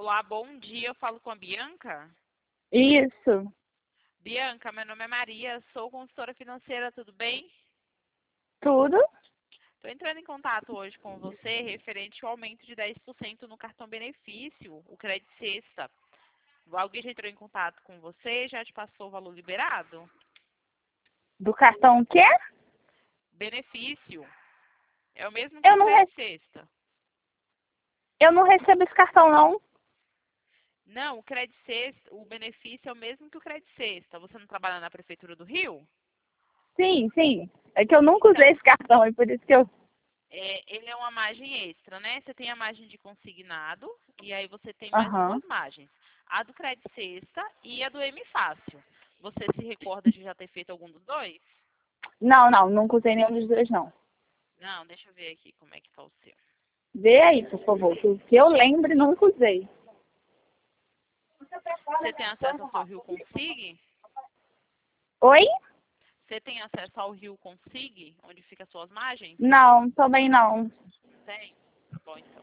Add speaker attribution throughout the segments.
Speaker 1: Olá, bom dia. Eu falo com a Bianca.
Speaker 2: Isso,
Speaker 1: Bianca, meu nome é Maria, sou consultora financeira, tudo bem?
Speaker 2: tudo?
Speaker 1: Estou entrando em contato hoje com você referente ao aumento de 10% no cartão benefício, o Crédito Sexta. Alguém já entrou em contato com você? Já te passou o valor liberado?
Speaker 2: Do cartão o quê?
Speaker 1: Benefício. É o mesmo que
Speaker 2: Eu
Speaker 1: o
Speaker 2: não, re-
Speaker 1: Crédito Sexta.
Speaker 2: eu não recebo esse cartão, não.
Speaker 1: Não, o Crédito Sexta, o benefício é o mesmo que o Crédito Sexta. Você não trabalha na Prefeitura do Rio?
Speaker 2: Sim, sim. É que eu nunca usei
Speaker 1: Então,
Speaker 2: esse cartão, e por isso que eu...
Speaker 1: ele é uma margem extra, né? Você tem a margem de consignado e aí você tem mais
Speaker 2: Aham.
Speaker 1: duas margens. A do Crédito Sexta e a do M Fácil. Você se recorda de já ter feito algum dos dois?
Speaker 2: Não, nunca usei nenhum dos dois, não.
Speaker 1: Não, deixa eu ver aqui como é que tá o seu.
Speaker 2: Vê aí, por favor. Que eu lembre, nunca usei.
Speaker 1: Você tem acesso ao seu Rio Consig?
Speaker 2: Oi?
Speaker 1: Você tem acesso ao Rio Consig, onde fica as suas margens?
Speaker 2: Não, também não.
Speaker 1: Tem? Tá bom, então.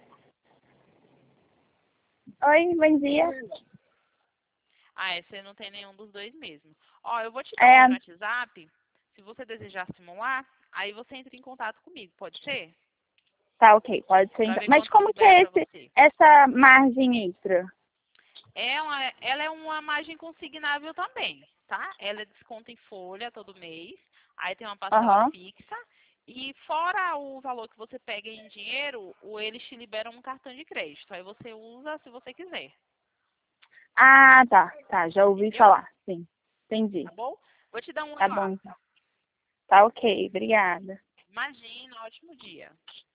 Speaker 2: Oi, bom dia.
Speaker 1: Você não tem nenhum dos dois mesmo. Ó, eu vou te dar o
Speaker 2: É,
Speaker 1: meu WhatsApp. Se você desejar simular, aí você entra em contato comigo, pode ser?
Speaker 2: tá, ok, pode ser
Speaker 1: Pra
Speaker 2: então.
Speaker 1: ver
Speaker 2: Mas
Speaker 1: quanto que
Speaker 2: como que
Speaker 1: libera
Speaker 2: é
Speaker 1: pra você.
Speaker 2: essa margem extra?
Speaker 1: Ela é uma margem consignável também, tá? Ela é desconto em folha todo mês, aí tem uma parcela
Speaker 2: Aham.
Speaker 1: fixa, e fora o valor que você pega em dinheiro, eles te liberam um cartão de crédito. Aí você usa se você quiser,
Speaker 2: Ah, tá, já ouvi
Speaker 1: entendeu?
Speaker 2: falar, sim. Entendi.
Speaker 1: Tá bom? Vou te dar um
Speaker 2: Tá
Speaker 1: lá.
Speaker 2: bom, então. Tá ok, obrigada.
Speaker 1: Imagina, ótimo dia.